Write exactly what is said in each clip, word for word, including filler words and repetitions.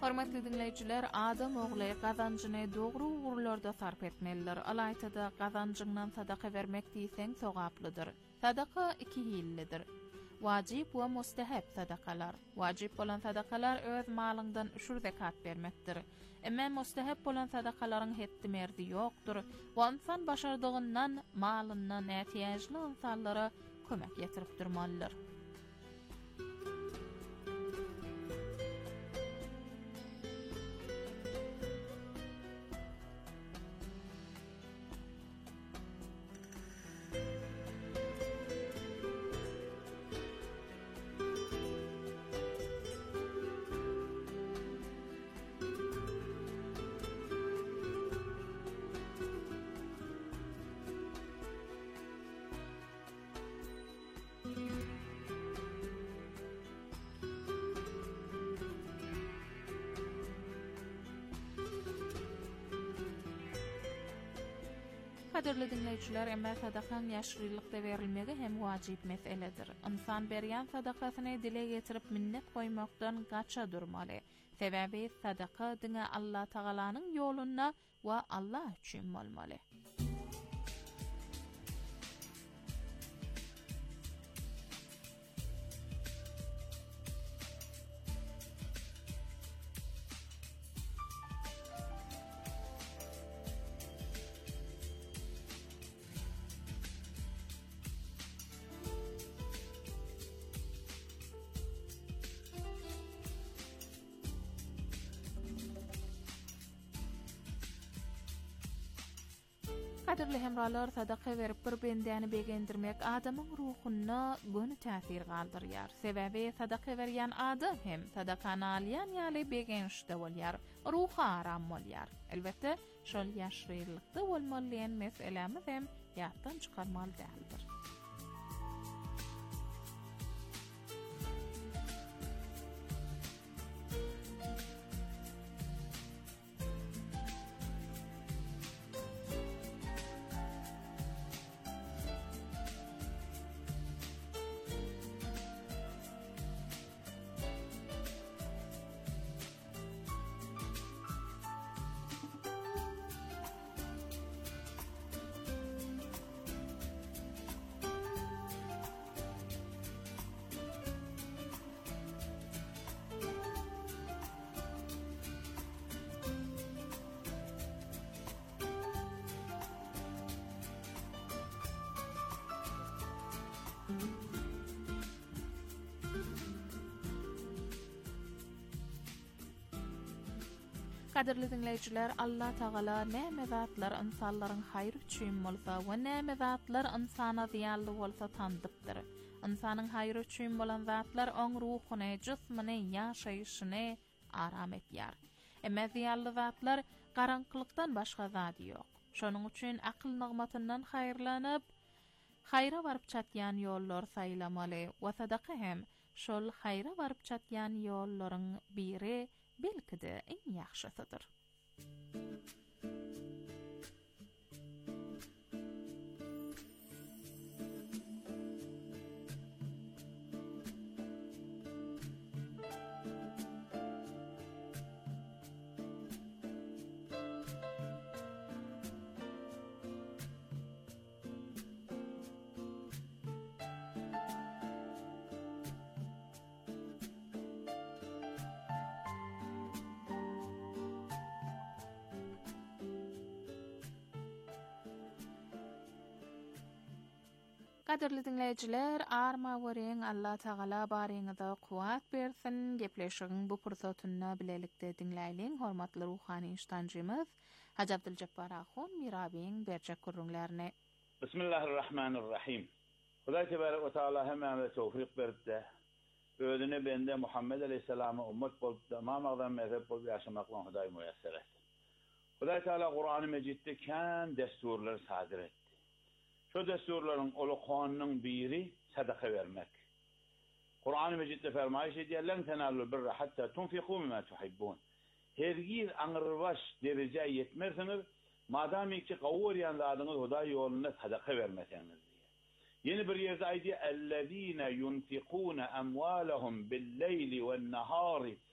Hormatly dinleyijiler, adam oğly gazanjyny dogry ugurlarda sarp etmelidir. Alaytada gazanjyňdan sadaka bermek diýseň sogaplydyr. Sadaka iki hillidir. Wajib we mustahab sadakalar. Wajib bolan sadakalar öz malyňdan üçür zekat bermekdir. Emma mustahab bolan sadakalaryň hetdi merdi ýokdur. Bu insan başardygyndan malyndan nätiýajly insanlara kömek ýetirip durmalydyr. Kaderli dinleyijiler, emma sadakan ýaşrylykda berilmegi hem wajib meseledir. İnsan berýän sadakasyny dile getirip minnet goýmakdan gaça durmaly. Sebäbi sadaka diňe Allah Tagalanyň ýoluna we Allah üçin bolmaly. Kaderli hemralar, sadaka verip bir bendäni begendirmek adamyň ruhuny göni täsir galdyrýar. Sebäbi sadaka berýän adam hem sadakany alýan ýaly begenişde bolýar, ruhy aram bolýar. Elbetde şol ýaşrylykda bolmalyň meselemiz hem ýatdan çykarmaly däldir. Kaderli dinleyijiler, Allah Tagala näme zatlar insanlaryň haýry üçin bolsa we näme zatlar insana ziýanly bolsa tandypdyr. İnsanyň haýry üçin bolan zatlar oň ruhuny, jismini, ýaşaýyşyny aram etýär. Emma ziýanly zatlar garaňkylykdan başga zat ýok. Şonuň üçin akl nygmatyndan haýrlanyp, haýra baryp çatýan ýollar saýlamaly we sadaka hem şol haýra baryp çatýan ýollaryň biri belki-de en ýaxşysydyr. Kaderli dinleyijiler, arma göreň Allah Tagala baryňyza kuwat bersin. Gepleşigiň bu pursatyny bilelikde dinläýliň. Hormatly ruhany işdanjymyz Haji Abduljabbar Ahun mirabiň berjek gurrunlaryny. Bismillahirrahmanirrahim. Hudaý tebarek we taala hemme tawfik berdi. Özüne bende Muhammed aleyhisselama ummet bolup tamamagdan mezhep bolup ýaşamakla Hudaý müyesser etdi. Hudaý taala Qur'an-ı Mejidde kän desturlar sadir etdi. Şu desturlaryň ulukanynyň biri sadaka vermek. Qur'an-ı Mejidde fermaýş edýär: "Lan tanalul birra hatta tunfiqu mimma tuhibbun." Hergiz aňyrbaş derejä ýetmersiňiz, madamy ki gowurýan zadyňyz Hudaý ýolunda sadaka bermeseňiz. Yeni bir ýerde aýdy: "Ellezina yunfiquna amwalahum bil-leyli wen-nahari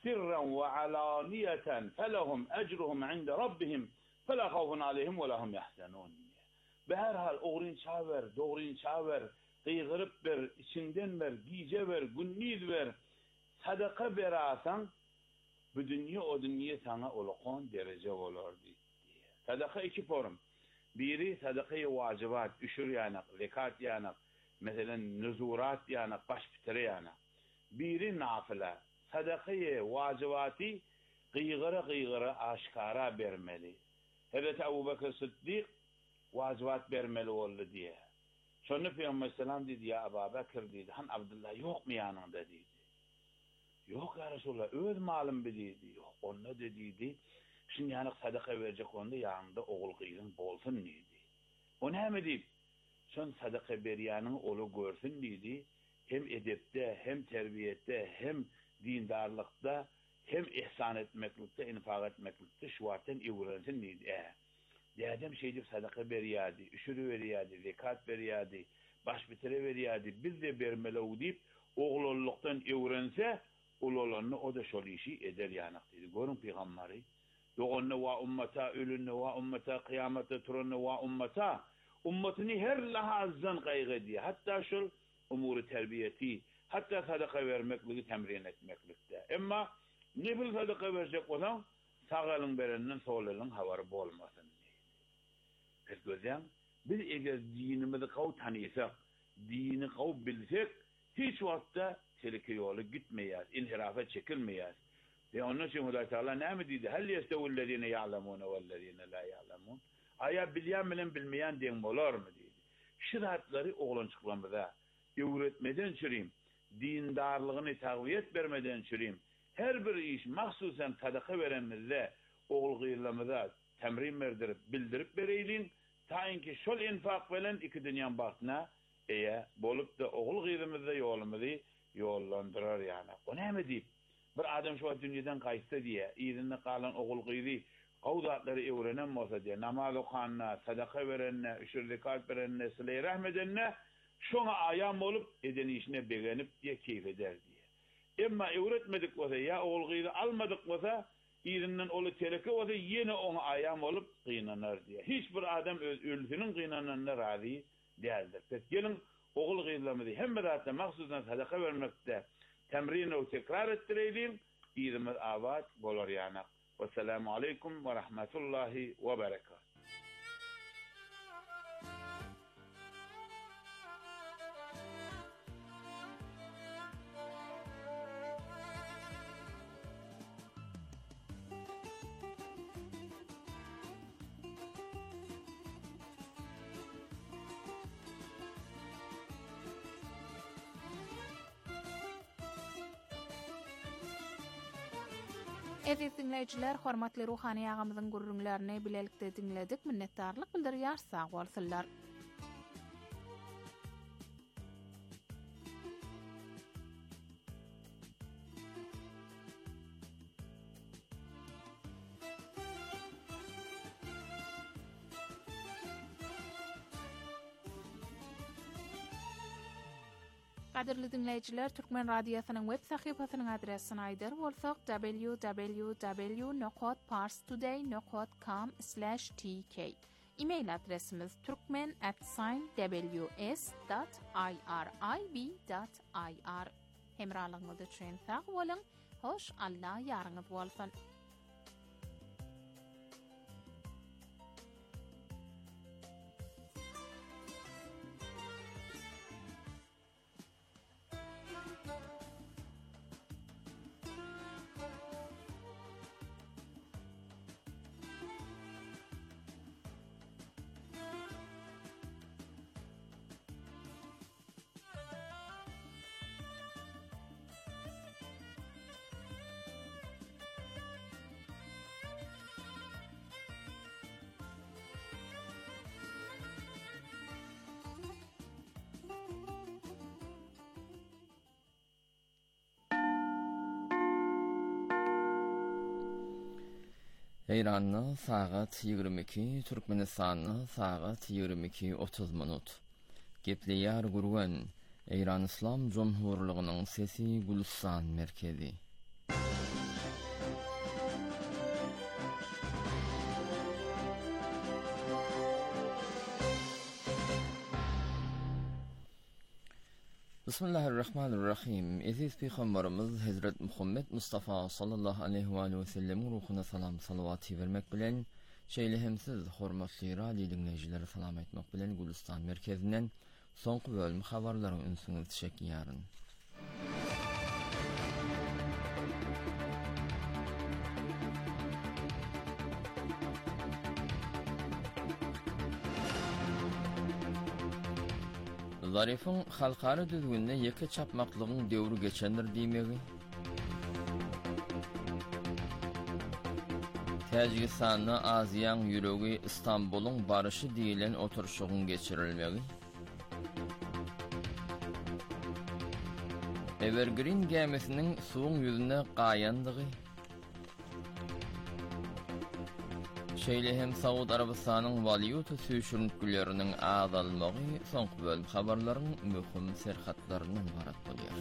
سرا وعلانية فلهم أجرهم عند ربهم فلا خوف عليهم ولا هم يحزنون. Be her hal oğrin çaver, doğrin çaver, kıygırıp ver, içinden ver, gice ver, günnid ver, sadaka verasan, bu dünya o dünya sana olukon derece olur diye. Sadaka iki form. Biri sadaka-i vacibat, üşür yanak, zekat yanak, mesela nüzurat yanak, baş bitire yanak. Biri nafile. Sadaka-i vacibati kıygıra kıygıra aşkara vermeli. Hazreti Ebu Bekir Sıddık vacibat vermeli oldu diye. Sonra Peygamber Aleyhisselam dedi ya Ebu Bekir dedi. Han Abdullah yok mu yanında dedi. Yok ya Resulullah öz malım dedi. Yok onda dediydi. Şimdi yanık sadaka verecek onda yanında oğul kıydın bolsun dedi. O ne mi deyip? Son sadaka veriyanın oğlu görsün dedi. Hem edepte hem terbiyette hem dindarlıkta hem ihsan etmeklikte, infak etmeklikte şuvaten evrensin dedi. E, Dedem şeydi sadaka veriyadi, üşürü veriyadi, zekat veriyadi, baş bitire veriyadi, biz de vermeli deyip oğlulluktan evrense oğlulluktan o da şol işi eder yanak dedi. Görün peygamberi. Doğanna va ummata, ölünne va ummata, kıyamette turanne va ummata, ummatını her lahazdan kaygı diye. Hatta şol umuru terbiyeti, hatta sadaka vermekliği temrin etmeklikte. Ama ne bil sadaka verecek olan sağalın berenden solelin havarı olmasın. Pes gözden biz eğer dinimizi kav tanıysak, dini kav bilsek hiç vakitte tehlike yolu gitmeyiz, inhirafa çekilmeyiz. Ve onun için Allah Teala ne mi dedi? Hel yestevüllezine ya'lemune vellezine la ya'lemun. Aya bilyen bilen bilmeyen den olur mu dedi. Şiratları oğlançıklamada öğretmeden çüreyim, dindarlığını takviyet vermeden çüreyim. Her bir iş mahsusen sadaka verenimizde oğul gıyırlamada temrin verdirip bildirip vereylin. Ta ki şol infak veren iki dünyanın baktına eye bolup da oğul gıyırlamada yolumuzu yollandırar yani. O ne mi deyip? Bir adam şu dünyadan kaçtı diye, izinle kalan oğul gıyırı kavdatları öğrenen olsa diye, namaz okanına, sadaka verenine, üşür zekat verenine, sıla-i rahmedenine, şuna ayam olup eden işine beğenip diye keyif eder diye. Ama öğretmedik olsa ya oğul gıyırı almadık olsa, izinden olu teleke olsa yine ona ayam olup kıynanır diye. Hiçbir adam ülfünün kıynananına razı değildir. Peki gelin oğul gıyırlamı diye, hem de mahsusen sadaka vermekte, temrini o tekrar ettireydin, izimiz avat bolur yanak. Vesselamu aleyküm ve rahmetullahi ve berekat. Aziz dinleyiciler, hormatly ruhani ağamyzyň gurrunlaryny bilelikde dinledik. Minnetdarlyk bildirýär, sag bolsunlar. Qadirli dinleyiciler, Türkmen Radyosynyň web sahypasynyň adresini aýdar bolsak w w w nokta parstoday nokta com slash t k. E-mail adresimiz turkmen at w s dot i r i b dot i r. Hemralygyňyzda üçin sag bolun. Hoş Allah ýaryňyz bolsun. Eýranyň sagat ýygrimi iki, Türkmenistanyň sagat ýygrimi iki otuz minut. Gepleýär gurgan Eýran Islam Jomhurlygynyň sesi Gulistan merkezi. Bismillahirrahmanirrahim. Aziz Peygamberimiz Hazret Muhammed Mustafa sallallahu aleyhi ve sellem ruhuna salam salavat vermek bilen şeýlehemsiz hormatly radio dinleýijileri salam etmek bilen Gulistan merkezinden soňky bölüm habarlaryny ünsüňiz çekýäryn. Zarif'in halkara düzgünde yeke çapmaklığın devri geçendir diýmegi. Täjikistanda Aziýan ýüregi İstanbulyň barışı diýilen oturşugyň geçirilmegi. Evergreen gemisiniň suwuň ýüzüne gaýandygy. Şeýlehem Saud Arabistanyň valyuta süýşürüntüleriniň azalmagy soňky bölüm habarlaryň möhüm serhatlarynyň barat bolýar.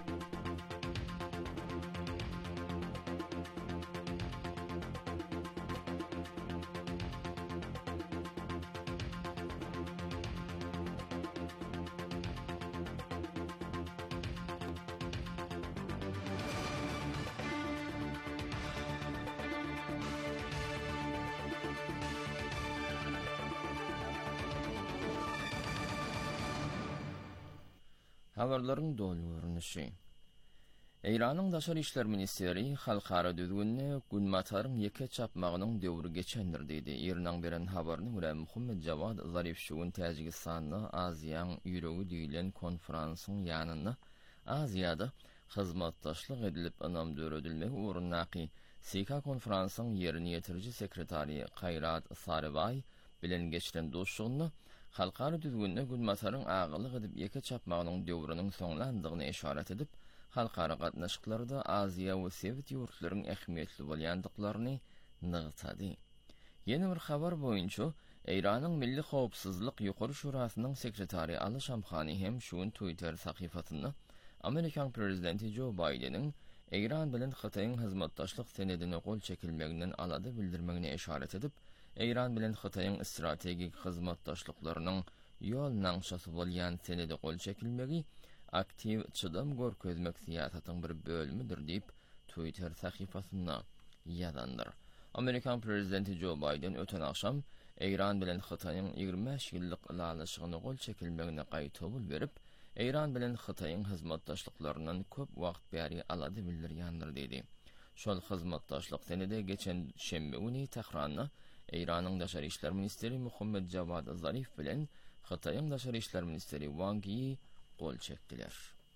Habarlaryň dolu görünüşi. Eýranyň Daşary işler ministeri halkara düzgünne Gülmataryň yeke çapmagynyň döwri geçendir diýdi. Ýeriniň beren habaryny görä Muhammed Jawad Zarif şugun Täjikistanyň Aziýan ýüregi diýilen konferansyň ýanyna Aziýada hyzmatdaşlyk edilip anam döredilmegi uğrundaky Sika konferansyň ýerini ýetiriji sekretary Qayrat Sarybay bilen geçiren dostlugyny halkara düzgünde Gülmataryň agylyk edip yeke çapmagynyň döwrüniň soňlandygyny eşaret edip, halkara gatnaşyklarda Aziýa we Sowet ýurtlarynyň ähmiýetli bolýandyklaryny nygtady. Ýeni bir habar boýunça Eýranyň Milli Howpsuzlyk Ýokary Şurasynyň sekretary Ali Shamkhani hem şuň Twitter sahyfasyna Amerikan prezidenti Joe Biden'in Eýran bilen Hytaýyň hyzmatdaşlyk senedine gol çekilmeginden alady bildirmegine eşaret edip, Eýran bilen Hytaýyň strategik hyzmatdaşlyklarynyň ýol naňşasy bolýan senede gol çekilmegi aktiv çydam görkezmek siýasatynyň bir bölümidir diýip Twitter sahyfasyna ýazandyr. Amerikan prezidenti Joe Biden öten akşam Eýran bilen Hytaýyň ýygrimi beş ýyllyk ýalaşygyny gol çekilmegine gaýtobul berip, Eýran bilen Hytaýyň hyzmatdaşlyklarynyň köp wagt bäri alady bildirýändir diýdi. Şol hyzmatdaşlyk senede geçen şembe güni Tehranda Eýranyň Daşary işler ministeri Muhammed Jawad Zarif bilen Hytaýyň Daşary işler ministeri Wang Yi gol çekdiler.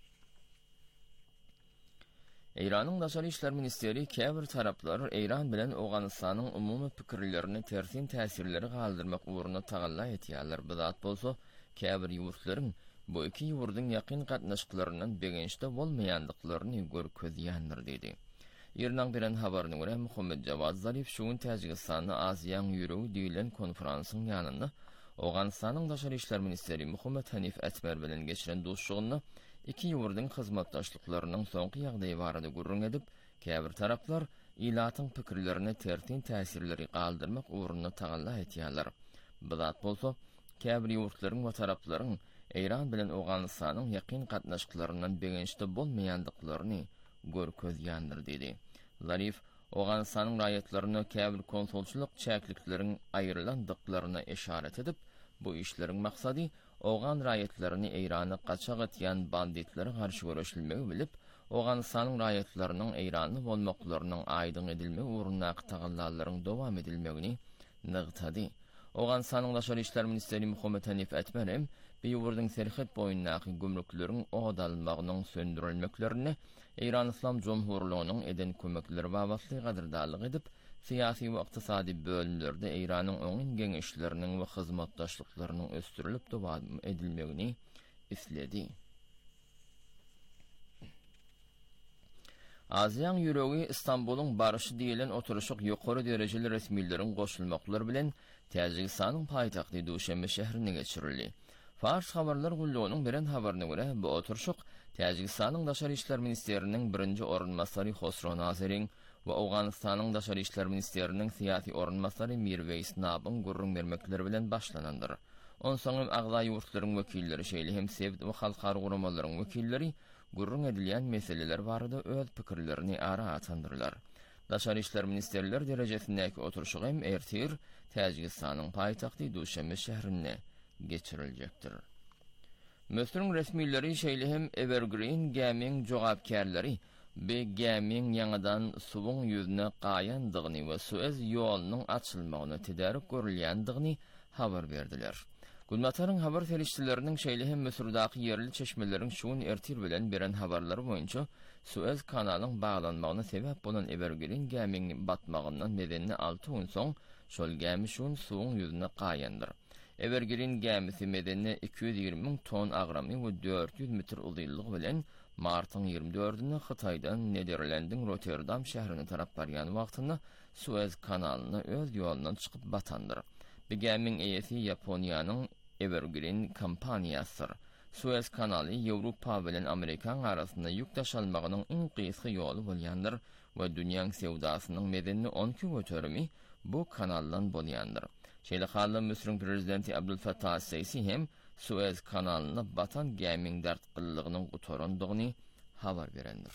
Eýranyň Daşary işler ministeri käbir taraplar Eýran bilen Owganystanyň umumy pikirlerini tersin täsirleri galdyrmak uğruna tagalla etýärler. Bu zat bolsa käbir ýurtlaryň bu iki ýurdyň ýakyn gatnaşyklarynyň begençde bolmaýandyklaryny görkezýändir diýdi. Ýeriniň beren habaryna görä Muhammed Jawad Zarif şuň Täjikistanyň Aziýan ýüregi diýilen konferansyň ýanyna Owganystanyň Daşary işler ministeri Muhammed Hanif Atmer bilen geçiren dostlugyny iki ýurdyň hyzmatdaşlyklarynyň soňky ýagdaýy barada gurrun edip, käbir taraplar ilatyň pikirlerini tertin täsirleri galdyrmak uğruna tagalla etýärler. Bu zat bolsa käbir ýurtlaryň we taraplaryň Eýran bilen Owganystanyň ýakyn gatnaşyklarynyň begençde bolmaýandyklaryny görkezýändir diýdi. Zarif Owganystanyň raýatlaryny käbir konsulçylyk çäklikleriň aýrylandyklaryna eşaret edip, bu işleriň maksady Owgan raýatlaryny Eýrany gaçak etýän banditlere garşy görüşilmegi bilip, Owganystanyň raýatlarynyň Eýrany bolmaklarynyň aýdyn edilmegi uğrundaky tagallalaryň dowam edilmegini nygtady. Owganystanyň Daşary işler ministeri Muhammed Hanif Atmer hem bir ýurdyň serhat boýundaky gümrükleriň oğdalmagynyň söndürilmeklerini Eýran İslam Jomhurlygynyň eden kömekleri babasly gadyrdalyk edip, siyasi we ykdysady bölümlerde Eýranyň oňun geňeşleriniň we hyzmatdaşlyklarynyň östürilip dowam edilmegini isledi. Aziýan ýüregi İstanbulyň barışı diýilen oturuşyk ýokary derejeli resmiýlerin goşulmaklary bilen Täjikistanyň paýtagty Duşanbe şäherine geçirildi. Fars habarlar gullugynyň beren habaryna görä, bu oturuşyk Täjikistanyň Daşary işler ministeriniň birinji orunmasary Hosro Nazirin we Owganystanyň Daşary işler ministeriniň syýasy orunmasary Mirweis Nabyň gurrun bermekleri bilen başlanandyr. Onsoňam agda ýurtlaryň wekilleri şeýle hem sebit we halkary guramalaryň wekilleri gurrun edilýän meseleler barada öz pikirlerini ara atandyrlar. Daşary işler ministerleri derejesindäki oturuşy hem ertir Täjikistanyň paýtagty Duşanbe şäherinde geçiriljekdir. Mösürün resmileri şeýle hem Evergreen Gaming jogapkärleri be Gaming ýangydan suwuň ýüzüne gaýandygyny we Suez ýolunyň açylmagyny tedarik görülýändigini habar berdiler. Gulmataryň habar ferişçileriniň şeýle hem Mösürdaky ýerli çeşmeleriň şuun ertir bilen beren habarlary boýunça Suez kanalynyň baglanmagyna sebäp bolan Evergreen Gaming'in batmagyndan medenini alty gün soň şol gemi şuun suwuň ýüzüne gaýandyr. Evergreen gemisi medenine iki yüz ýygrimi miň ton agramy we dört yüz metr uzylygy bilen martyň ýygrimi dördünde Hytaýdan Nederlandyň Rotterdam şäherine tarap barýan wagtynda Suez kanalyna öz ýolundan çykyp batandyr. Bu gemiň eýesi Ýaponiýanyň Evergreen kompaniýasydyr. Suez kanaly Ýewropa bilen Amerikan arasynda ýük taşalmagynyň iň gysga ýoly bolýandyr we dünýäň sewdasynyň medenini on iki götürimi bu kanaldan bolýandyr. Şeýle halda Misriň prezidenti Abdulfatah Sisi hem Suez kanalyna batan gemiň dartgyllygynyň gutorandygyny habar berendir.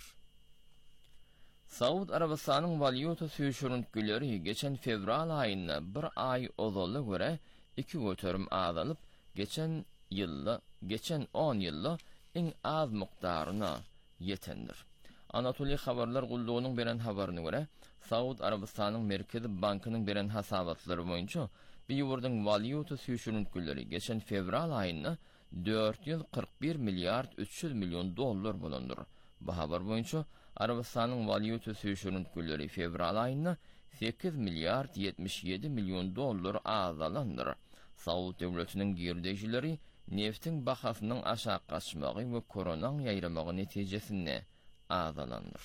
Saud Arabistanyň valyuta süýşürüntgüleri geçen fevral aýynda bir ay ozaly göre iki götürüm azalyp geçen ýylda geçen on ýylda iň az mukdaryna ýetendir. Anatoliýa habarlar gullugynyň beren habaryna göre Saud Arabistanyň Merkezi Bankynyň beren hasabatlary boýunça bir ýurdun valyuta süýşürüntgüleri geçen fevral aýynda dört yüz kırk bir milyard üç yüz milyon dollar bolandyr. Bu habar boýunça Arabistanyň valyuta süýşürüntgüleri fevral aýynda sekiz milyard yetmiş yedi milyon dollar azalandyr. Saud döwletiniň girdejileri neftin bahasynyň aşağı gaçmagy we koronaň ýaýramagy netijesinde azalandyr.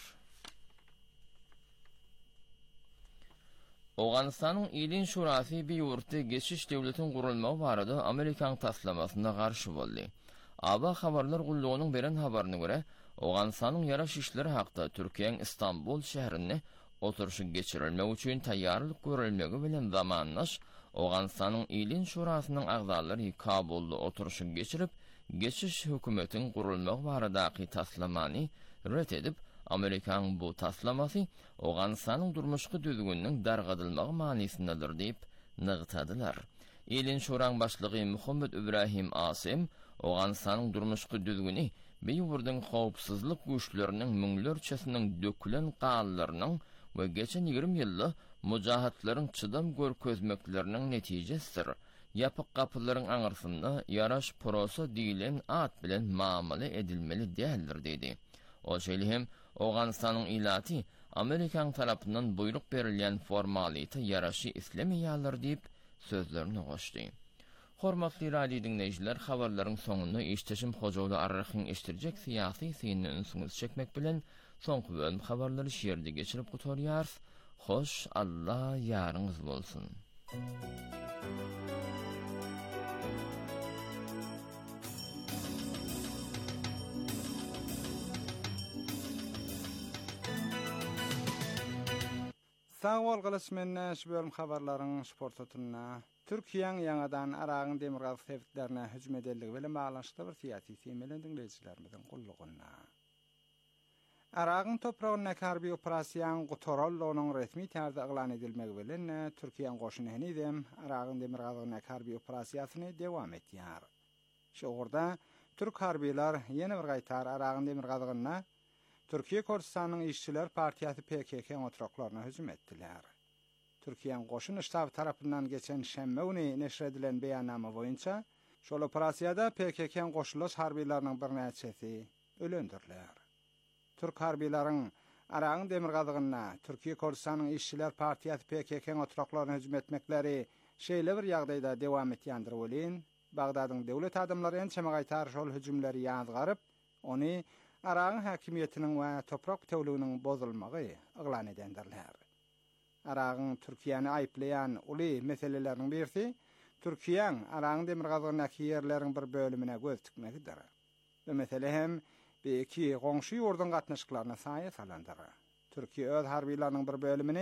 Awganistanyň Ilin Şurasy bir ýurtda geçiş döwletiň gurulmagy barada Amerikan taslamasyna garşy boldy. A B habarlar gullugynyň beren habaryna görä, Awganistanyň ýaraş işleri hakda Türkiýeň Istanbul şäherine oturuşy geçirilmek üçin taýýarlyk görülmegi bilen zamanlaş Awganistanyň Ilin Şurasynyň agzalary Kabulda oturuşy geçirip, geçiş hökümetiň gurulmagy baradaky taslamany ret edip, Amerikan bu taslamasy Awganistanyň durmuşky düzgünniň dargadylmagy manysynadyr diýip nygtadylar. Ilin Şuraň başlygy Muhammed Ibrahim Asim, Awganistanyň durmuşky düzgüni bir ýurdun howpsuzlyk güýçleriniň müňlerçesiniň dökülen gallarynyň we geçen ýygrimi ýylda mujahitlaryň çydam görkezmekleriniň netijesidir. Ýapyk gapylaryň aňyrsynda ýaraş prosa diýilen at bilen muamele edilmeli däldir dedi. O şeýle hem Awganistanyň ilaty Amerikan tarapyndan buyruk berilýän formality ýaraşy islemeýärler diýip sözlerini goşdy. Hormatly radio dinleýijiler, habarlaryň soňunda işteşim Hojawly arrahyň eşdirjek syýasy syny ünsüňiz çekmek bilen soňky bölüm habarlary şeýerde geçirip gutarýar. Hoş Allah ýaryňyz bolsun. Sağol gylysmenne şu bölüm habarlaryň sportatyna Türkiýeň ýangadan Aragyň Demirgaz sebitlerine hüjüm edildigi bilen baglanşykda bir syýasy semelen dinleýijilerimiziň gullugyna. Aragyň topragyna harby operasiýaň gutorallygynyň resmi tarzda eglan edilmegi bilen Türkiýeň goşuny henidem Aragyň Demirgazyna harby operasiýasyny dewam etýär. Şoğurda Türk harbiler ýene bir gaýtar Aragyň Demirgazyna Türkiýe Kurdistanyň işçiler partiýasy P K K oturaklaryna hüjüm etdiler. Türkiýeň goşun ştaby tarapyndan geçen şemme güni neşr edilen beýannama boýunça şol operasiýada P K K goşulaş harbiýlarynyň bir näçesi ölendirler. Türk harbiýlaryň Aragyň Demirgazyna Türkiýe Kurdistanyň işçiler partiýasy P K K oturaklaryna hüjüm etmekleri şeýle bir ýagdaýda dewam etýändir bolýan. Bagdadyň döwlet adamlary ençeme gaýtar şol hüjümleri ýazgaryp, ony Aragyň hakimiýetiniň we toprak tewliginiň bozulmagy eglan edendirler. Aragyň Türkiýany aýplaýan uly meseleleriniň birisi Türkiýeň Aragyň Demirgazyna ýerleriň bir bölümine göz tikmegidir. Bu mesele hem bir iki goňşy ýurdun gatnaşyklaryna saýa salandyr. Türkiýe öz harbiýlarynyň bir bölümini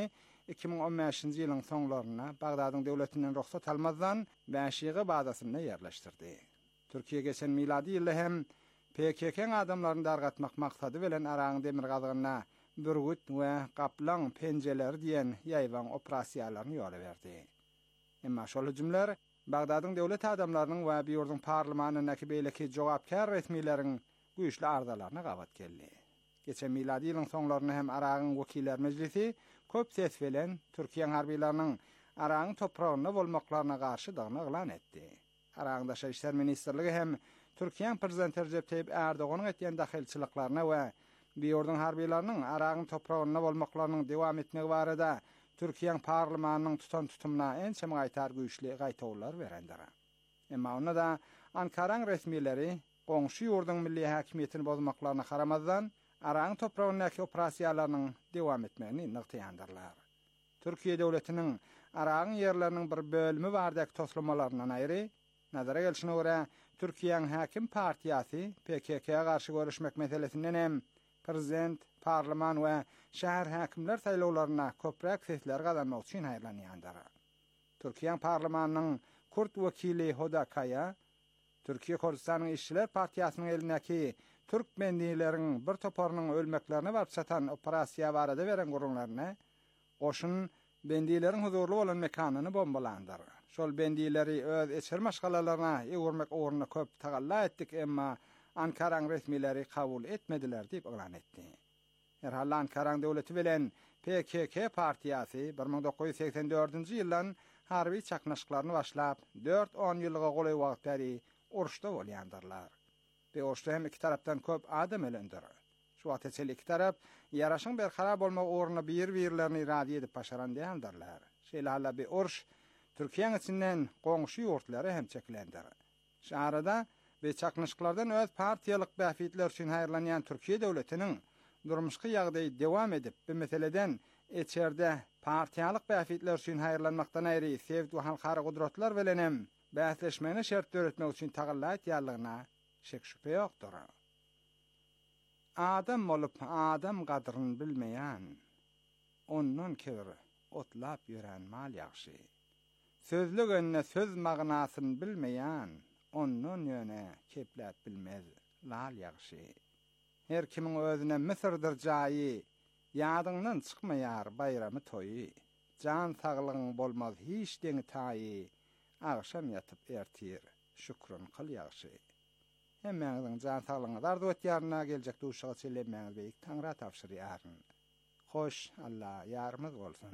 iki bin on beşinji ýylyň soňlaryna Bagdadyň döwletinden ruhsat almazdan Bäşiğe bazasyna ýerleşdirdi. Türkiýe geçen miladi ýylda hem P K K adamlaryny dargatmak maksady bilen Araň demir gazygyna Bürgüt we Gaplan penjeleri diýen ýaýwan operasiýalaryny ýola berdi. Emma şol hüjümler Bagdadyň döwlet adamlarynyň we bir ýurdun parlamentyndaky beýleki jogapkar resmiýetleriniň güýçli arzalaryna gabat geldi. Geçen miladi ýylyň soňlaryna hem Aragyň wekiller mejlisi köp ses bilen Türkiýe harbiýlarynyň Aragyň topragyna bolmaklaryna garşy dagny elan etdi. Aragyň daşa işler ministrligi hem Türkiýe prezidenti Recep Tayyip Erdoğanyň etýän daxilçiliklaryna we bir ýurdun harbiýlarynyň Aragyň topragyna bolmaklarynyň dewam etmegi barada Türkiýe parlamentiniň tutan tutumuna ençem gaýtar güýçli gaýtawlar berendir. Emma onda da Ankaraň resmiýetleri goňşy ýurdun milli häkimetini bozmaklaryna garamazdan Aragyň topragyndaky operasiýalarynyň dewam etmegini nykdýandyrlar. Türkiýe döwletiniň Aragyň ýerleriniň bir bölümi bardak toslamalaryndan aýry, nazara gelişine görä Türkiýeň häkim partiýasy P K K'ye garşy görüşmek meselesinden hem prezident, parlament we şäher häkimler saýlawlaryna köprek sesler gazanmak üçin haýrlanýandyr. Türkiýe parlamentiniň Kurt wekili Hoda Kaya, Türkiýe Kurdistanyň işçiler partiýasynyň elindäki Türk mendiýleriniň bir toparynyň ölmeklerini barp satan operasiýa barada beren gurulmaryna goşun bendiýleriň huzurly bolan mekanyny bombalandyr. Şol bendiýleri öz eçer maşgalalaryna ýegurmek oruny köp tagalla etdik, emma Ankaraň resmiýetleri kabul etmediler diýip elan etdi. Herhalde Ankaraň döwleti bilen P K K partiýasy bir ming dokuz ýüz seksen dördünji ýyldan harby çaknaşyklaryny başlap dört on ýyllyga golay wagt beri uruşda bolýandyrlar. Ve uruşda hem iki tarapdan köp adam ölendir. Şu ateçeli iki tarap yaraşyň berkarap bolmak oruny bir-birlerini iradi edip başaran diýandirler. Şeýle halla bir uruş Türkiýeň içinden goňşy ýurtlary hem çekilendir. Şaharda ve çaknaşyklardan öz partiýalyk bäfitler üçin haýyrlanýan Türkiýe döwletiniň durmuşky ýagdaýy dewam edip bu meseleden içerde partiýalyk bäfitler üçin haýyrlanmakdan aýry sevdi we halkara gudratlar bilen hem bäsleşmeni şert töretmek üçin tagalla etýärligine şek şüphe ýokdur. Adam bolup adam gadryny bilmeýän, ondan kebir otlap ýören mal ýaxşy. Sözlük önüne söz magnasyny bilmeýän, ondan ýöne kepläp bilmez lal ýaxşy. Her kimiň özüne Misirdir jaýy, ýadyňdan çykmaýar bayramy toýy. Jan saglygyň bolmaz hiç deňi taýy, agşam ýatyp ertir, şükrün kıl ýaxşy. Hemmeňiziň jan saglygyňyz arzu etýärine geljek duşaga çelemeňiz beýik Taňra tapşyrýaryn. Hoş Allah ýarymyz bolsun.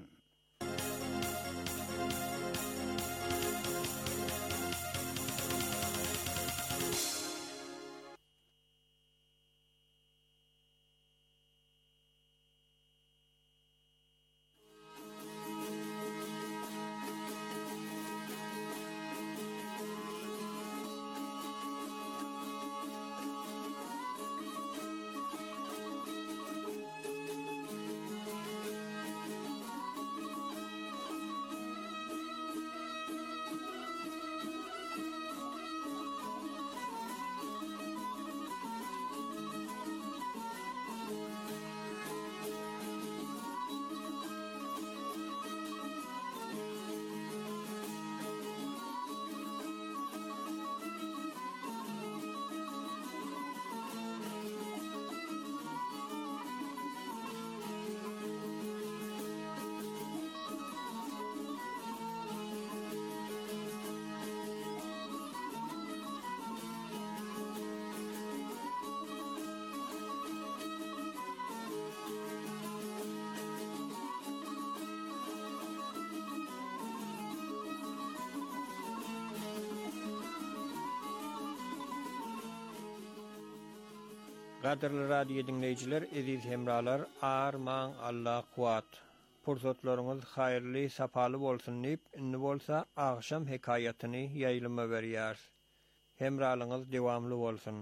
Gaderli radio dinleyijiler, eziz hemralar, arman Allah kuat. Pursatlaryňyz haýyrly, sapaly bolsun diýip, indi bolsa agşam hekaýatyny ýaýlyma berýär. Hemralyňyz dewamly bolsun.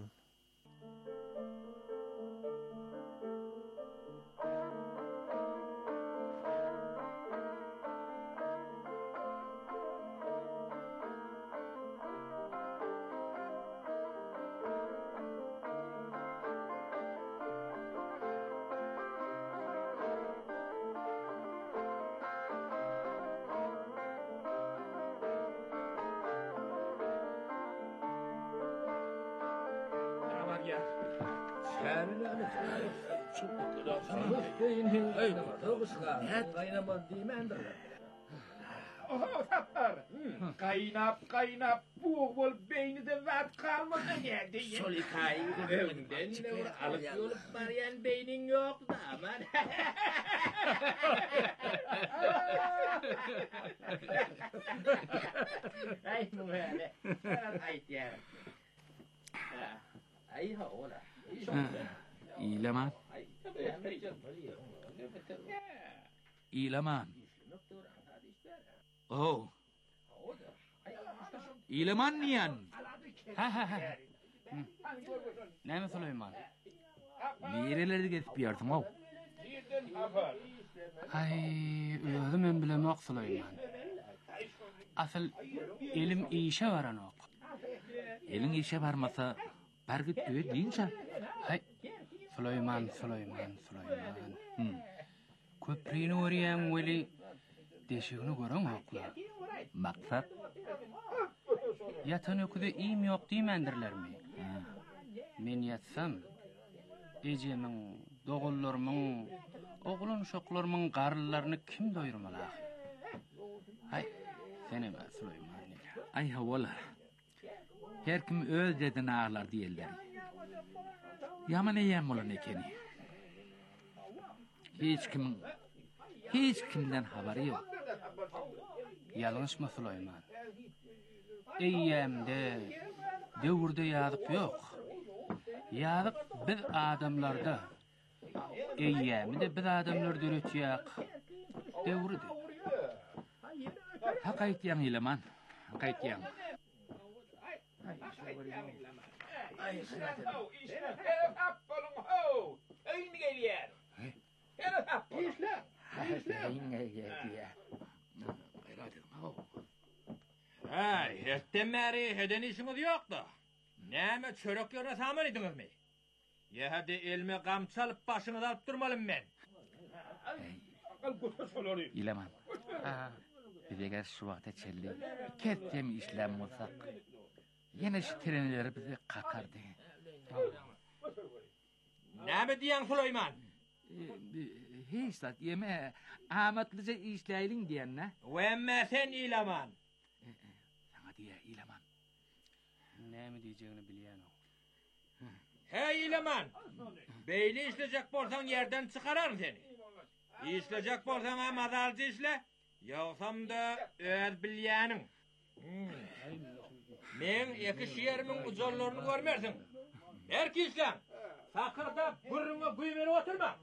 Kaynap kaynap bu bol beynide vat kalmadı ne deyin. Solikayı önünden ne alıp yolup barayan beynin yok da aman. Ay böyle. Ay ya. Ay ha ola. İleman. İleman. Oh. İleman niyan? Ha ha ha. Näme Süleyman? Nerelerde gezip yardın o? Ay, özüm hem bilemek Süleyman. Asıl elim işe varan ok. Elin işe varmasa bargıt öyle deyinse. Hay, Süleyman, Süleyman, Süleyman. Hmm. Köprüyni öriyen veli deşigini gören okma. Maksat? Yatan öküde iyim yok deymendirler mi? Men yatsam, ecemin, doğullarımın, oğlun şoklarımın qarılarını kim doyurmalı? Hay, sen eme Süleyman. Ay havola. Her kim öz dedin ağlar diyeller. Yaman eyyem olan ekeni. Hiç kim, hiç kimden haberi yok. Yanlış mı Süleyman? Eyyemde, devurde yazık yok. Yazık biz adamlarda. Eyyemi de biz adamlarda öğretiyek. Devurde. Hakayt yan İleman. Hakayt yan. Ay sıratın. Hele tapalım ho. Öyn geliyor. Hele tapalım. İşle. İşle. Ay, etten beri heden işiniz yok da. Näme çörek yerine saman ediniz mi? Ya hadi elime kamçı alıp başınızı alıp durmalım ben. İleman. Biz eğer şu vakte çelli, kettem işlem olsak, yine şu trenleri bize kakardı. Näme diyen Süleyman? Hiç zat yeme, Ahmetlice işleyelim diyen ne? Vemme sen İleman. Sana diye İleman. Näme diyeceğini biliyen o. Hey İleman. Beyli işleyecek bolsan yerden çıkararım seni. İşleyecek bolsan ha mazalcı işle. Yoksam da öz bilyenin. Hmm. Men iki şiirimin ucallarını görmersin. Belki işlen. Sakırda burrunu güymeni oturma.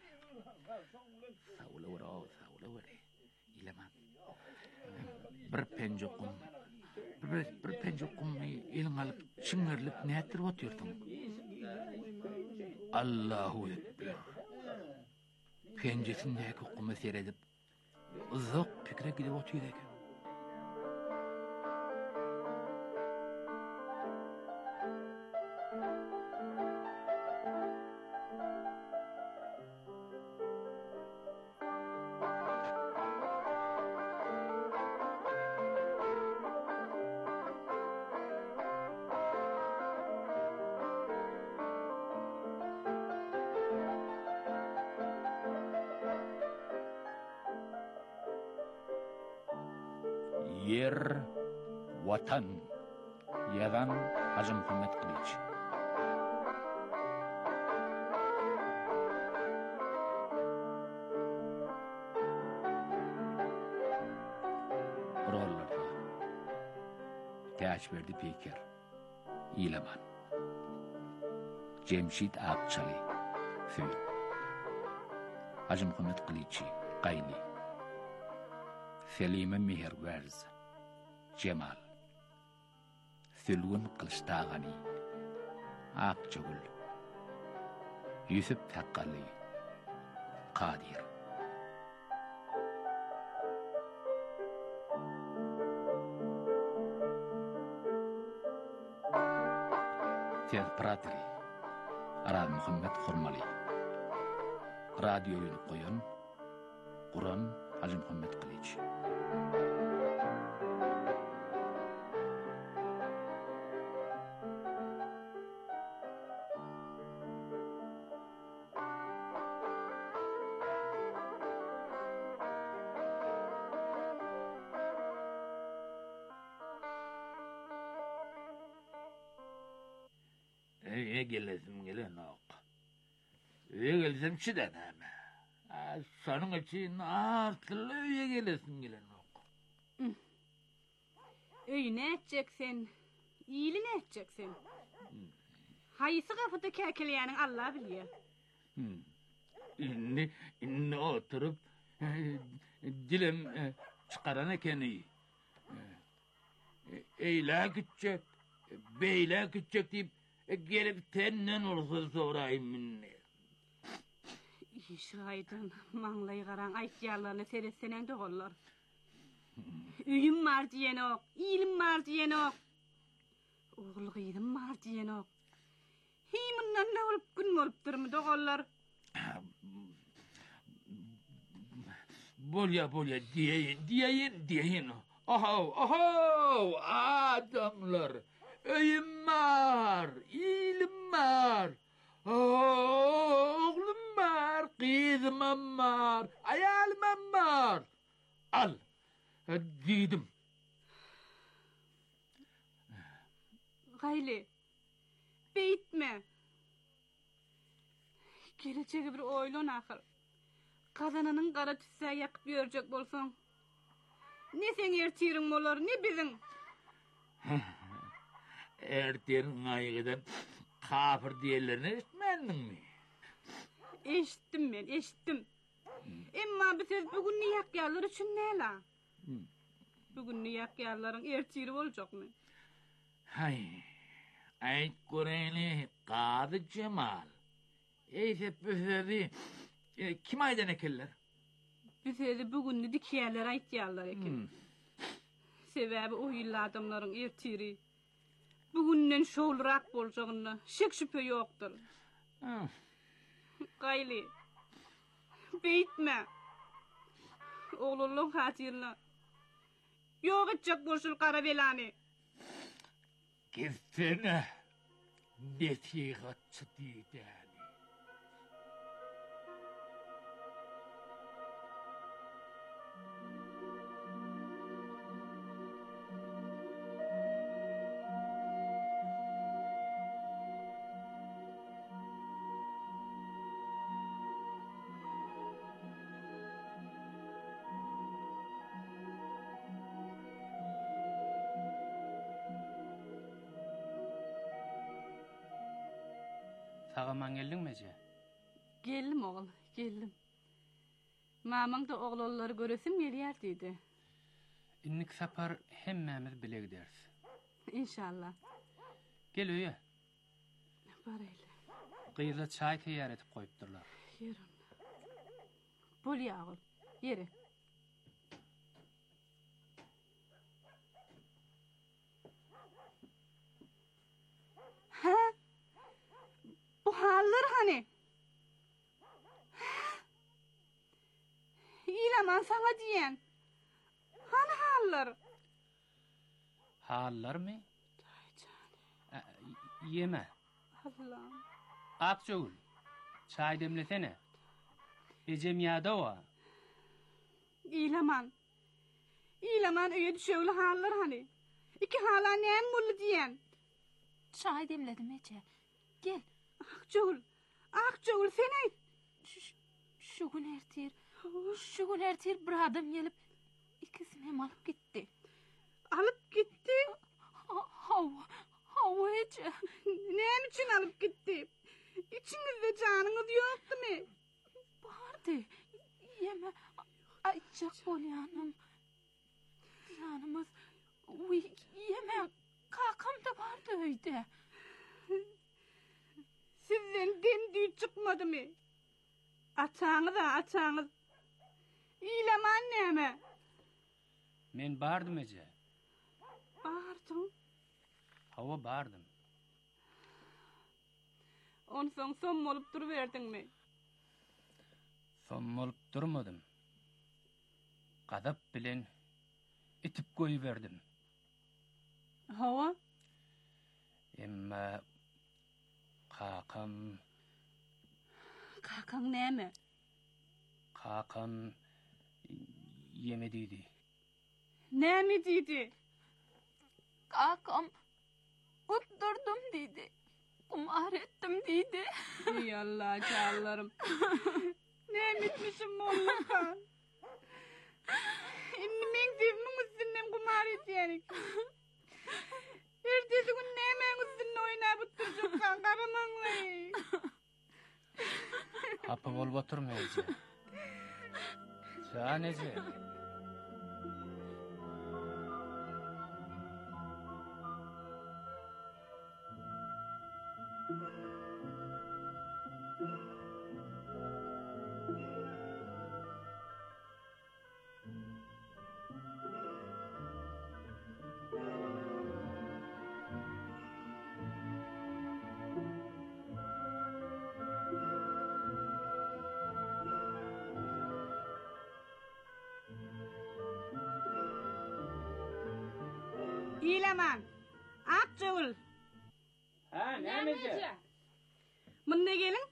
Sağlı vur o, sağlı vur. İleman. Bir pencokum, bir, bir pencokum elin alıp çıngırlıp ne ettirip oturdun? Allahu Ekber. Pencesindeki kumu seyredip, uzak fikre gidip oturuyor. Yer, vatan, yazan Hacı Muhammed Kılıç. Rollarda Taç verdi Peker, İleman, Cemşit Akçalı, Föl, Hacı Muhammed Kılıç'ı, Qayni, Selime Meherverz, Cemal, Sülgün Kılıçdağani, Akçagül, Yusuf Takkalı, Kadir. Teatratri, Arad Muhammed Hurmali, Radyoyunu koyan, Kur'an Hacı Muhammed Kılıç. öye gelesim gelen ok. Öye gelsem çiden ama. Sanın için artılı öye gelesim gelen ok. Öy ne edeceksin? İyili ne edeceksin? Hayısı kapıda kekeleyenin Allah biliyor. Hmm. İnni, inni oturup e, dilim e, çıkaran ekeni. E, eyle küçük, beyle küçük deyip e, gelip tenden olsa sorayım minni. İşaydın, manlayı karan aytiyarlarını seyretsenen de ollar. Üyüm var diyen ok, iyilim var diyen ok. Oğul gıydım var diyen ok. Himindan ne olup gün olup durmu da ollar. Bolya bolya diyeyin, diyeyin, diyeyin. Ahav, ahav, adamlar. Öyüm var, iyilim var. Oğlum var, kızım var, ayalım var. Al, dedim. Gayli, beyitme. Geleceği bir oylun ahır. Kazananın kara tütseye yakıp görecek bolsun. Ne sen ertirin olur, ne bizim. Ertirin ayıgıdan kafir diyerlerini etmendin mi? Eşittim ben, eşittim. Emma bir söz bugün yak yerler için ne la? Bugün yak yerlerin ertiri olacak mı? Hay, ayt göreyli Kadı Cemal. Eyse büsedi, e, kim aydan ekeller? Bir sözü bugün dikiyerler ayt yerler ekin. Hmm. Sebebi o yıllı adamların ertiri. Bugünden şoğlurak bolacağına şek şüphe yoktur. Hmm. Gayli, beyitme. Oğlunun hatirine. Yok edecek bolşul kara belani. Gitsene, nesihatçı diyden. Sağaman geldin mi Ece? Geldim oğul, geldim. Mamam da oğulları göresim geliyer dedi. İnnik sapar hemmemiz bile gideriz. İnşallah. Gel öye. Barayla. Kıyıza çay teyar etip koyupturlar. Yerim. Bol ya oğul, yeri. Ha? Bu haller hani? İlaman sana diyen. Hani haller? Haller mi? E, yeme. Allah'ım. Akçoğul. Çay demlesene. Ecem yada o. İlaman. İlaman öye düşeğli haller hani? İki hala ne mullu diyen. Çay demledim Ece. Gel. Akçoğul. Akçoğul sen ayt. Şu gün ertir. Şu gün ertir bir adam gelip ikisini hem alıp gitti. Alıp gitti? Hava. Hava Ece. Ne için alıp gitti? İçinizde canınız yoktu mu? Vardı. Yeme. Ayçak bolyanım. Canımız. Uy, yeme. Kakam da vardı öyle. Sizden demdiği çıkmadı mı? Atağınız da atağınız. İyilem anneme. Men bardım Ece. Bağırdım. Hava bardım. On son son olup duruverdin mi? Son olup durmadım. Kadap bilen itip koyuverdim. Hava? Emma kakam... Kakam ne mi? Kakam yemediydi. Ne mi dedi? Kakam utturdum dedi. kumar ettim deydi. Ey Allah canlarım. Ne bitmişim mollakan. Şimdi men sevimin üstünden kumar etyenik. Ertesi gün ne men üstünden oynayıp oturacakkan karamanlay. Hapa bolup oturma Ece. Can Ece. İlaman. Ak çoğul. Ha, nemece? Mınne gelin.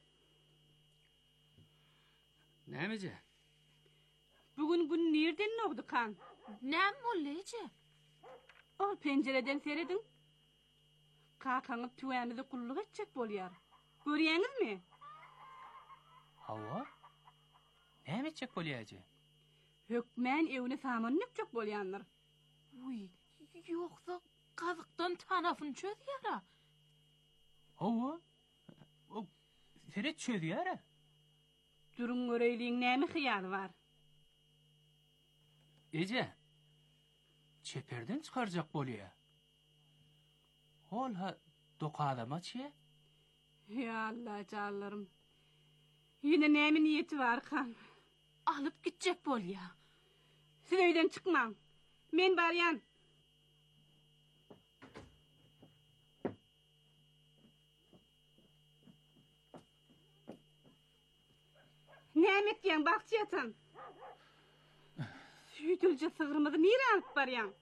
Nemece? Bugün gün nereden oldu kan? Nem mollece? O pencereden seyredin. Kakanıp tüvemizi kulluk edecek bolyar. Görüyeniz mi? Hava? Ne edecek bolyacı? Hökmen evine saman nökcek bolyanlar. Uy, yoksa kazıktan tanafın çözüyara. Hava? O seret çözüyara. Durun göreyliğin nemi hıyal var? Ece, çeperden çıkaracak bolya. Ol ha dokadama çiye? Ya Allah canlarım. Yine nemi niyeti var kan. Alıp gidecek bolya. Siz öyden çıkmam. Men baryan. Ne emek diyen bakçı yatan. Sütülce sığırımızı nire alıp baryan?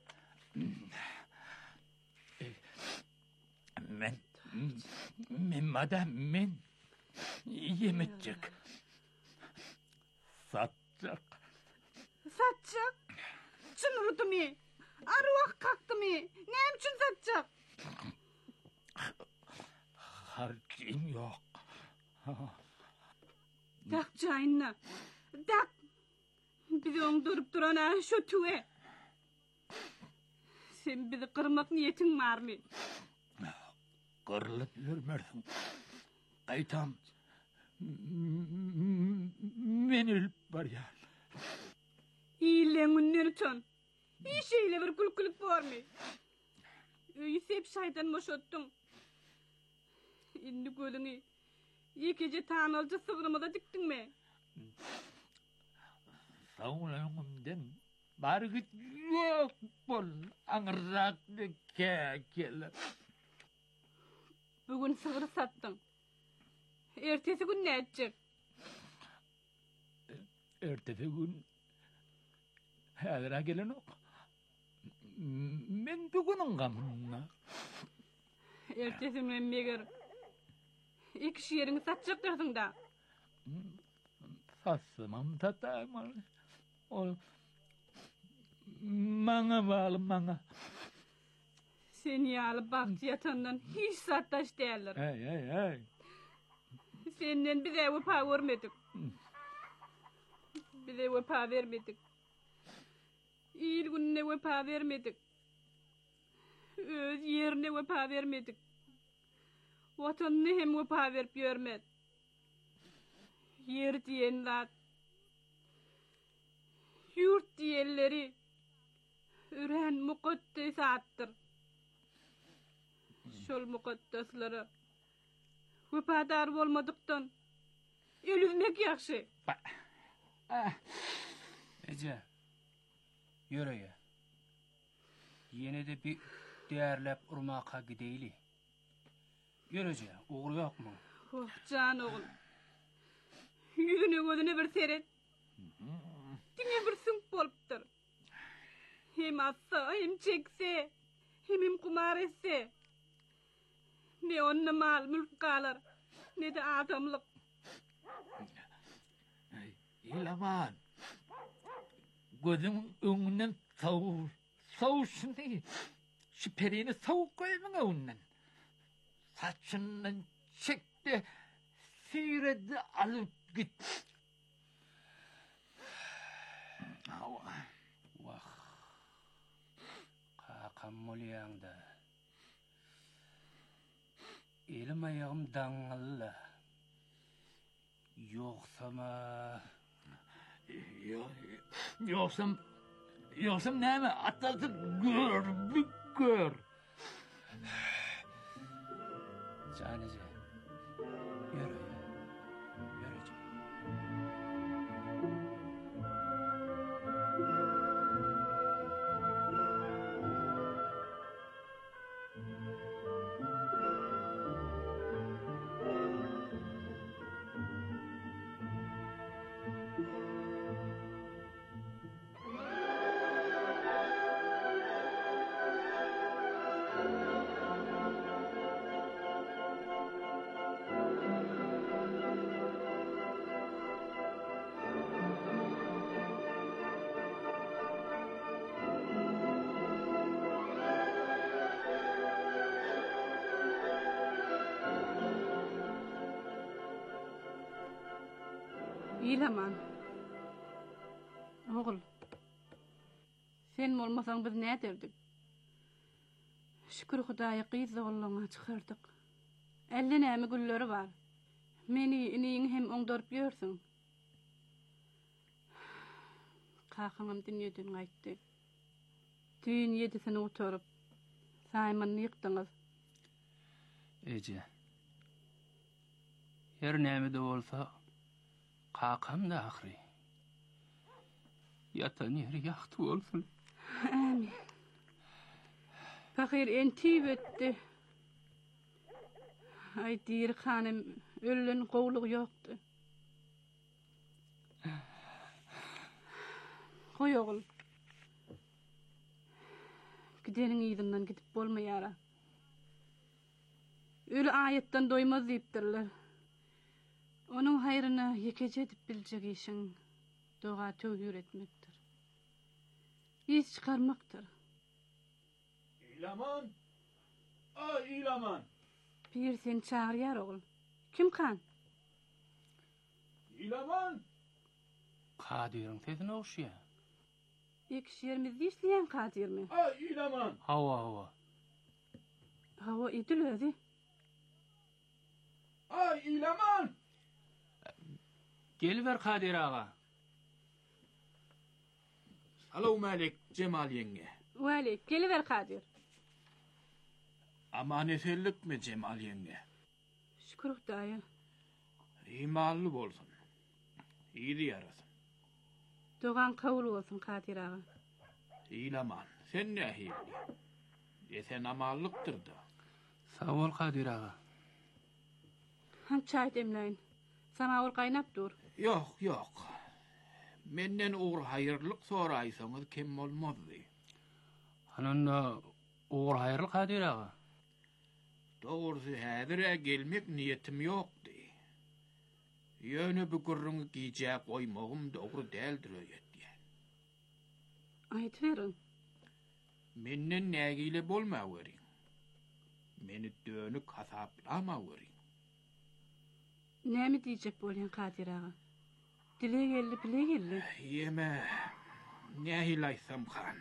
Men, men madem men yemeyecek. Satacak. Satacak. Çınırdı mı? Arvah kalktı mı? Ne için satacak? Harcım yok. Dak cayınla. Dak. Bizi on durup durana şu tüve. Sen bizi kırmak niyetin var mı? Kırılıp yürümersin. Kaytam. Men ölüp var ya. İyilen günleri ton. İyi şeyle bir kulkuluk var mı? Öyle hep şeyden boşottun. Şimdi gölünü yekece tanalcı sığırıma diktin mi? Savunumdan bargıt yok bol. Anırak kekeler. Bugün sığırı sattın. Ertesi gün ne edecek? Ertesi gün Hadra gelen ok. Men bugünün gamına. Ertesi gün meğer. İki kişi yerini satacak dersin da. Satsımam tatayım. Ol. Mana bağlı mana. Seni alıp bakçı yatandan hiç sattaş değerler. Hey hey hey. Senden bize vefa vermedik. Bize vefa vermedik. İyi gününe vefa vermedik. Öz yerine vefa vermedik. Vatanını hem vefa verip görmed. Yer diyen zat. Yurt diyenleri üren mukaddes attır. Şol mukaddesleri vefadar olmadıktan ölmek yakşı. Ece, yürü ya. Yine de bir değerlep urmaka gideyli. Yürüce, uğru yok mu? Oh can oğul. Yüzüne gözüne bir seyret. Dine bir sınıf boluptur. Hem atsa, hem çekse, hem hem kumar etse. Ne onunla mal mülk kalır, ne de adamlık. İlaman. Gözün önünden savur. Savursun diye. Şu periğini savuk koyman önünden. saçından çekti, seyredi alıp git. Vah. Kakam moliyanda. Elim ayağım dağılla. Yoksa mı? Yok, yoksam, yoksam ne mi? Atlatı gör, bir gör. Canıcı. Yürü. Yürü. İlaman. Oğul. Sen olmasan biz ne derdik? Şükür Hudaya kıyızı oğluna çıkardık. Elli näme gülleri var. Meni iniyin hem oňdorup ýörsiň. Kakanyň dünýeden gaýtdy. Düýün ýedisini oturup saýmanyny ýykdyňyz. Ece. Her näme de bolsa kakam da ahri. Yatan yeri yaktı bolsun. Amin. Fakir enti ötti. Ay dir hanım öllün qowluk ýokdy. Goý ogul. Gideniň ýygynyň gidip bolmaýara. Öl ayetden doýmaz diýipdirler. Onun hayrına yekece edip bilecek işin doğa tövhür etmektir. İz çıkarmaktır. İlaman! Ay İlaman! Bir sen çağırıyar oğul. Kim kan? İlaman! Kadir'in sesine okşuya. İki yerimizde işleyen Kadir mi? Ay İlaman! Hava hava. Hava idil özi. Ay İlaman! Geliver Kadir ağa. Salamu aleyk Cemal yenge. Vali, geliver Kadir. Amanetellik mi Cemal yenge? Şükür Hudaya. İmallı bolsun. İyidi yarasın. Doğan kavul olsun Kadir ağa. İlaman, sen ne hiyli? Esen amallıktır da. Sağ ol Kadir ağa. Ham çay demleyin. Samavul kaynap dur. Yok, yok. Menden uğur hayırlık soraysanız kim olmazdı. Hanında uğur hayırlı Kadir ağa. Doğrusu hadire gelmek niyetim yoktu. Yönü bu gurrunu giyecek koymağım doğru değildir öyet diye. Ayet verin. Menden negiyle bolma verin. Meni dönük hasaplama verin. Ne mi diyecek bolyan Kadir ağa? Dile geldi, bile geldi. Yeme, ne hilaysam kan.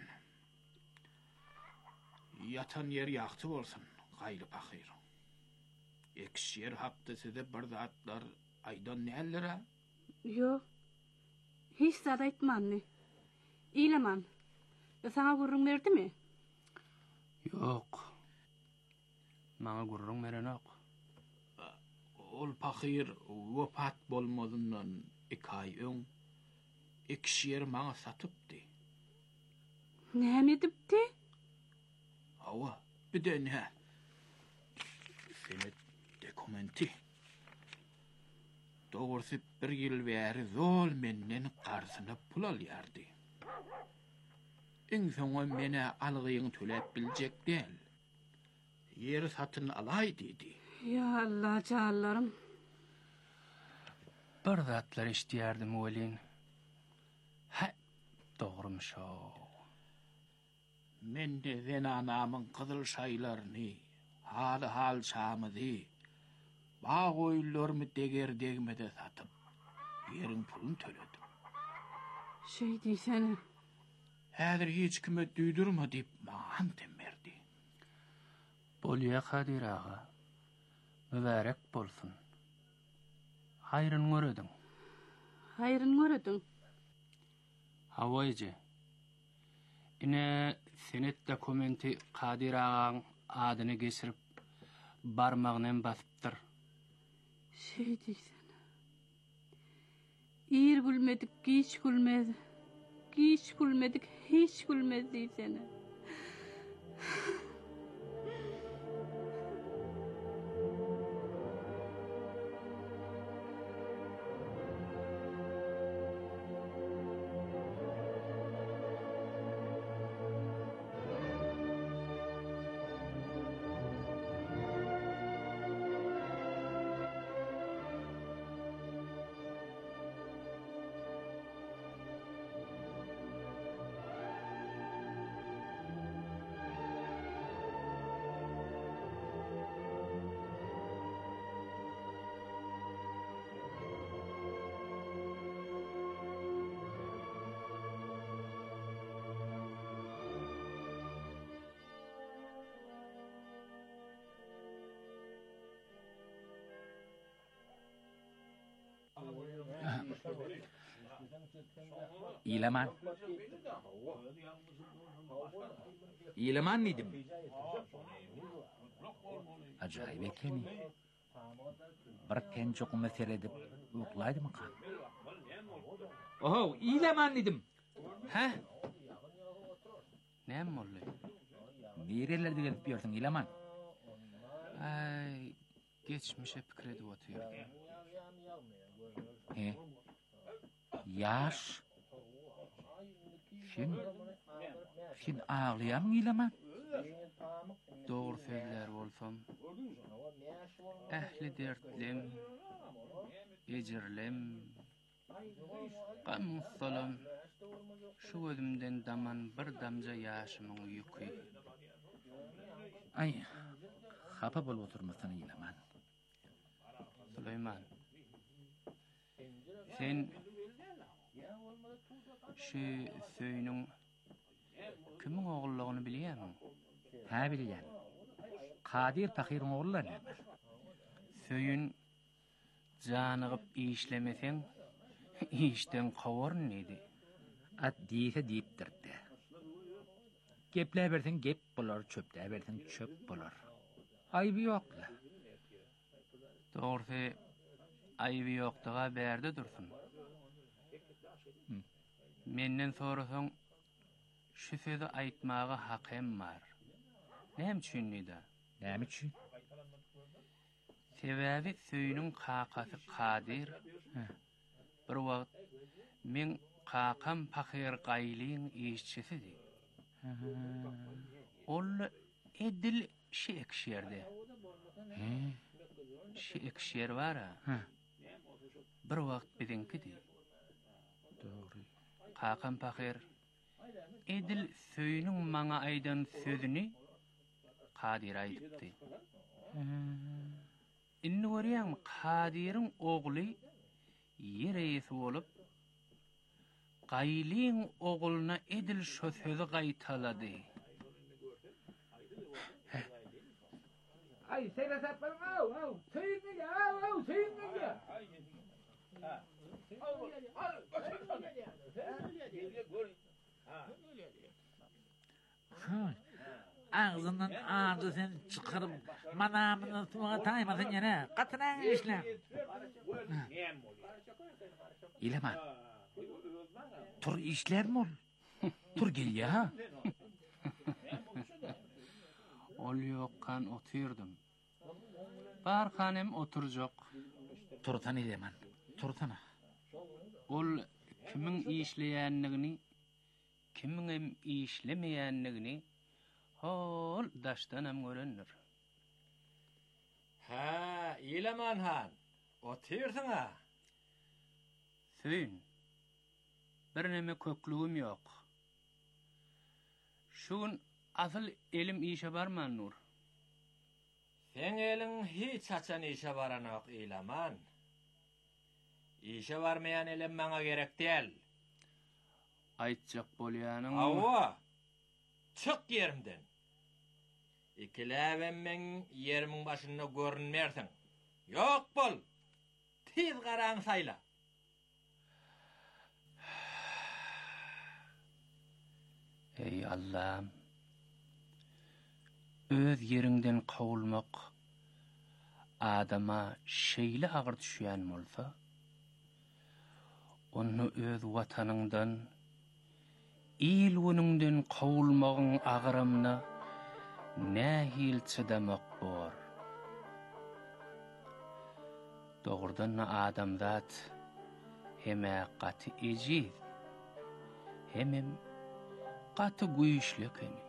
Yatan yer yaktı olsun, gayrı pakir. Ekşer hapta size bir zatlar aydan neler? Yok. Hiç zat aytman ne? İlaman. Sana gurrun verdi mi? Yok. Bana gurrun veren yok. Ol pakir vefat bolmadından iki ay ön ekşer bana satıptı. Ne mi edipti? Hava, bir de ne? Senet dokumenti. Doğrusu bir yıl veri zol menden qarsına pul alyardı. En sona mene algıyın tölep bilecek değil. Yer satın alay dedi. Ya Allah canlarım. Bir zatlar iştiyardım Velin. Ha, doğrumuş o. Men de zen anamın kızıl şaylarını Hal hal çağımızı. Bağ koyullarımı deger degmede satıp, yerin pulun töledim. Şey diysene. Häzir hiç kime duydurma deyip mağan temmerdi. Bolya Kadir ağa. Mübarek bolsun. Hayrın göredin. Hayrın göredin. Havaycı. Ine senet dokumenti Kadir ağaň adyny geçirip barmagyndan basypdyr. Şey diysene. İr gülmedik, hiç gülmedi. Hiç gülmedik, hiç gülmedi diysene. İleman. İleman idim. Acayip eklemi. Bir pençokumu seredip uyuklaydı mı kan? Oho, İleman idim. Hä? Näme boldy? Nerelerde gelip diyorsun İleman? Ay, geçmişe pikir edip oturdum. He. Yaş. Şin. Şin ağlayan mı İleman? Doğru sözler bolsam. Ähli dertlim, ejirlim, gamsalam. Şu gözümden daman bir damca yaşımın yükü. Ay, hapa bol oturmasın İleman. Süleyman, sen şu söýünüň kimin oğulluğunu bilýärmi? Ha bilýän. Kadir Pakir'in oğulları. Söýün janygyp işlemesen, işten kowurun idi. At diýse diýipdirdi. Geple bersen gep bolar, çöpde bersen çöp bolar. Aýby ýokla. Doğrusu aýby ýokduga berde dursun. Menden sorasaň şu sözi aýtmagy hakym bar. Näme üçin ida? Näme üçin? Sebäbi söýünüň kakasy Kadir. Bir wagt men kakam Pakir gaýlyň işçisidi. Ol edil şekşerde. He. Şekşer bara. Bir wagt bizinkidi. Doğru. Kakam Pakir edil söýünüň maňa aýdan sözüni Kadir aýdypdy. Inni görýän Kadir'iň ogly ýereýesi bolup gaýlyň oğluna edil şo sözü gaýtalady. Ay seyre sapalım av av seyirme ya av av seyirme ya. Ağzından ağzı sen çıkarıp manamını tuğa taymasın yana katınan işlem. İleman. Tur işler mi ol? Tur gel ya. Ol yokkan oturdum. Barkanem oturjak. Turtan İleman. Turtana. Ol kimin işleýänligini, kimin işlemeýänligini hol daşdanam görendir. Ha, İleman han. Otursun ha. Söýün. Bir neme köklügüm ýok. Şuň asyl elim işe barman nur. Sen elin hiç açan işe baranok eyleman. İşe varmayan elim bana gerek değil. Aytjak bolýanyň. Awa, çık yerimden. İkiläbemmen yerimin başında görünmersin. Yok bol. Tiz garaň sayla. Ey Allah'ım. Öz yerinden kawulmak adama şeýle agyr düşýän bolsa, onu öz watanyňdan, il wünüňden kawulmagyň agyrymyna nähil çydamak bor. Dogrudan adamzat heme gaty ejiz, hemem gaty güýçli ekeni.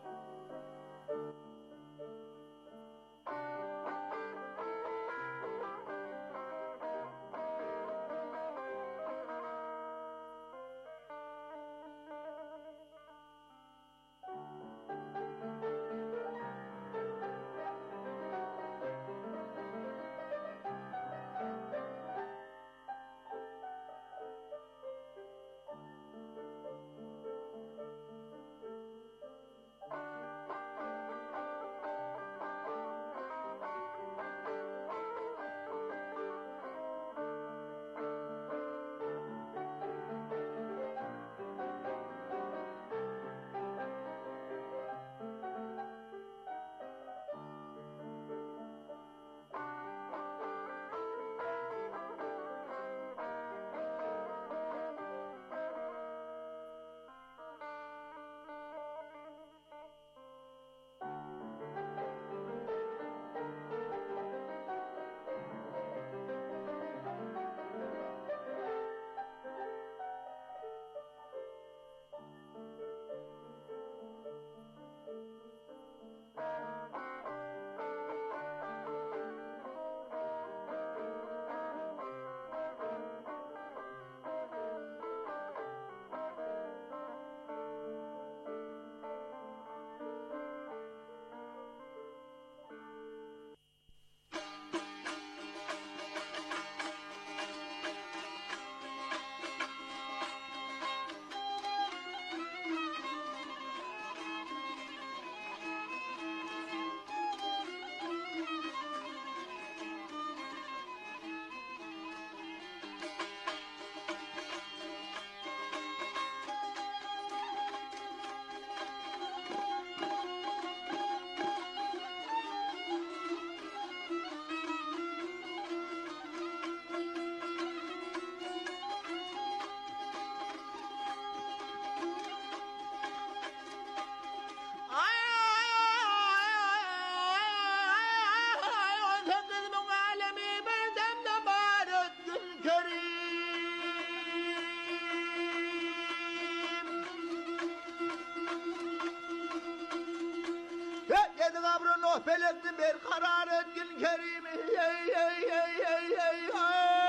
Belekli bir karar etkin kerimi ey ey ey ey ey ey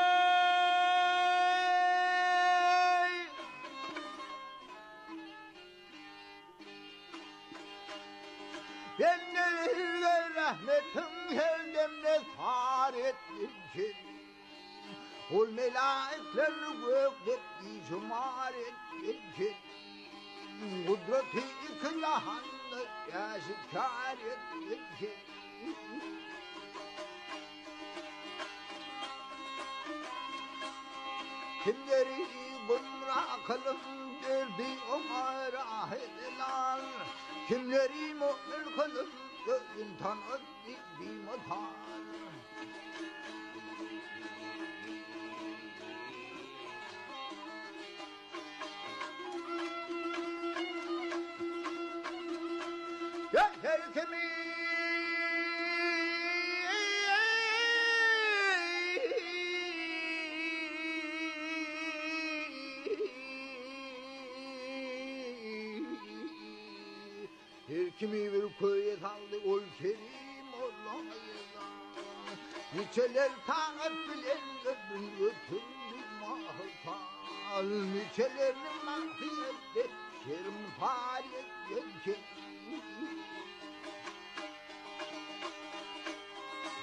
ben ne rahmetin heldemle sar ettin ki ol melaiklerini gökdep icmar ettin ki kudreti ikilahanlı yaşikar ettin ki kimleri gumrah kılıp derdi umara ediler kimleri mu'min kılıp imtihan etti bimatan ya her kimi her kimi bir köye saldı ol kerim Allah'ına niçeler taat bilen ödün ötündü mahal niçelerinin mahfiyette şerim fariyet gençek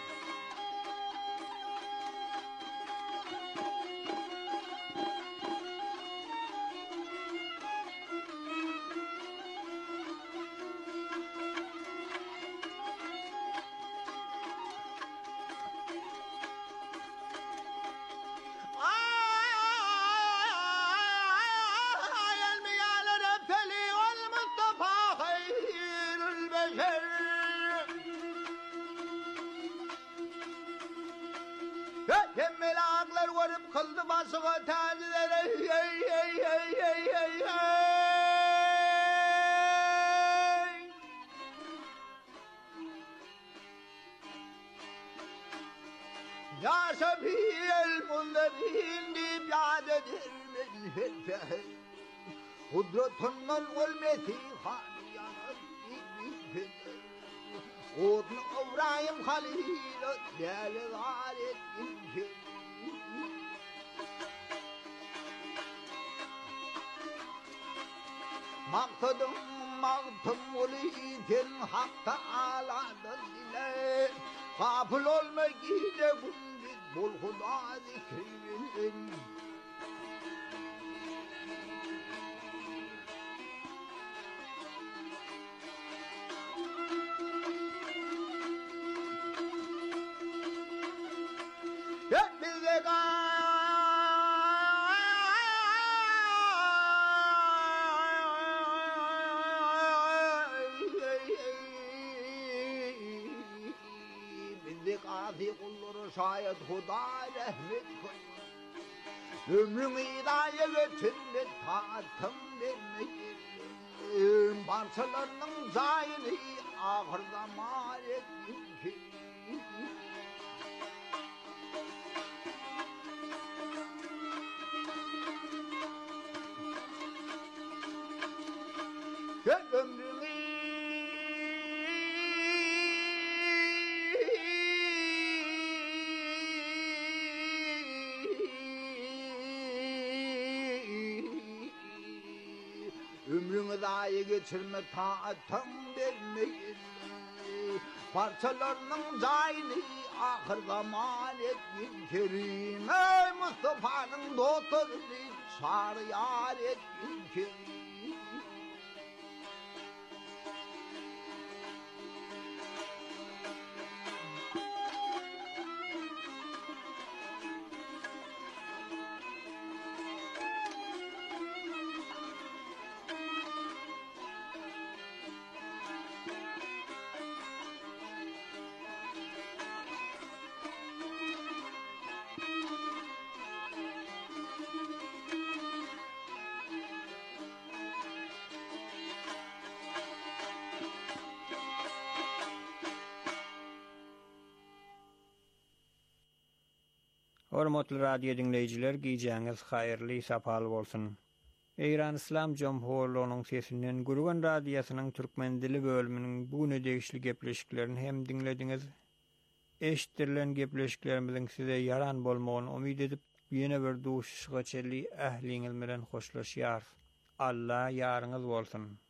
görüp kıldı basığa tazilere. Hey hey hey hey hey hey. Ya Şefiyel Munzebin deyip yad edirmez fetfeh. Kudretunun ulmeti haliyanı bir fetfeh. Odun İbrahim Halil'ı değerli galet inşir. Maktadım maktım uliten Hak'ta Ala'dan dile. Gafıl olma gide gündüz bul Huda zikrin. Hep bize Gazi kulları şayet Huda rahmet koyun. Ömrün idaya götürme tahtım demeyin. Parçalarının zayini ahırda mal etmiş. Sen ömrün ömrünü dahi geçirme taatım vermeyin. Parçalarının zayini ahırda mal ettin kerim. Ey Mustafa'nın doktorunu çağır yar ettin kerim. Hormatly radio dinleyijiler, giýjäňiz haýyrly, sapaly bolsun. Eýran Islam Jomhurlygynyň sesinden Gurgan radiosynyň türkmen dili bölüminiň bu nedegişli gepleşiklerini hem dinlediňiz. Eşitdirilen gepleşiklerimiziň size yaran bolmagyny umyt edip, ýene bir duşuşga çelli ähliňiz bilen hoşlaşýar. Allah ýaryňyz bolsun.